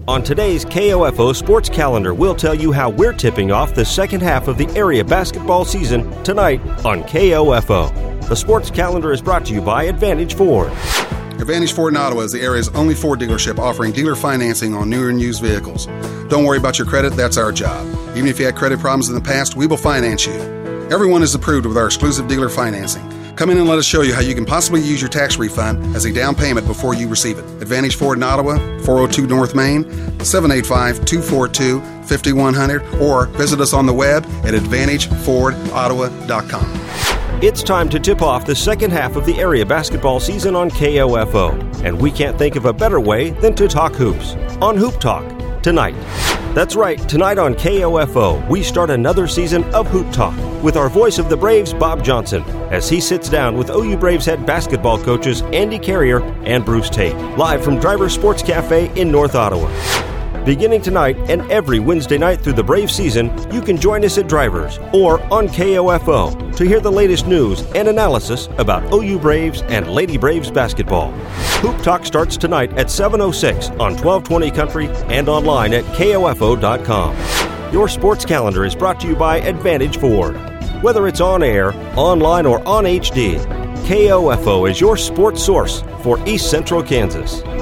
On today's KOFO Sports Calendar, we'll tell you how we're tipping off the second half of the area basketball season tonight on KOFO. The Sports Calendar is brought to you by Advantage Ford. Advantage Ford in Ottawa is the area's only Ford dealership offering dealer financing on new and used vehicles. Don't worry about your credit, that's our job. Even if you had credit problems in the past, we will finance you. Everyone is approved with our exclusive dealer financing. Come in and let us show you how you can possibly use your tax refund as a down payment before you receive it. Advantage Ford in Ottawa, 402 North Main, 785-242-5100, or visit us on the web at AdvantageFordOttawa.com. It's time to tip off the second half of the area basketball season on KOFO, and we can't think of a better way than to talk hoops on Hoop Talk tonight. That's right, tonight on KOFO, we start another season of Hoop Talk with our voice of the Braves, Bob Johnson, as he sits down with OU Braves head basketball coaches Andy Carrier and Bruce Tate, live from Driver Sports Cafe in North Ottawa. Beginning tonight and every Wednesday night through the Braves season, you can join us at Drivers or on KOFO to hear the latest news and analysis about OU Braves and Lady Braves basketball. Hoop Talk starts tonight at 7:06 on 1220 Country and online at KOFO.com. Your sports calendar is brought to you by Advantage Ford. Whether it's on air, online, or on HD, KOFO is your sports source for East Central Kansas.